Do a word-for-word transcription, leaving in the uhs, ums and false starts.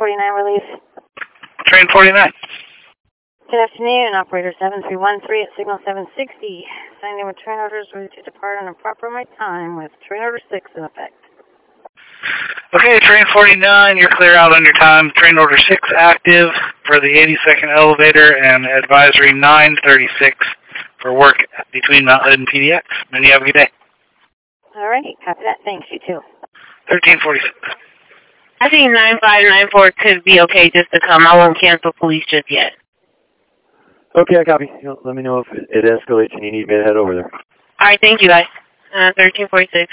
forty-nine release. Train forty-nine. Good afternoon, operator seven three one three at signal seven sixty. Signing with train orders ready to depart on a proper my time with train order six in effect. Okay, train forty-nine, you're clear out on your time. Train order six active for the eighty-second elevator and advisory nine thirty-six for work between Mount Hood and P D X. And you have a good day. All right, copy that. Thanks, you too. thirteen forty-six. I think nine five nine four could be okay just to come. I won't cancel police just yet. Okay, I copy. Let me know if it escalates and you need me to head over there. All right, thank you, guys. Uh, thirteen forty-six.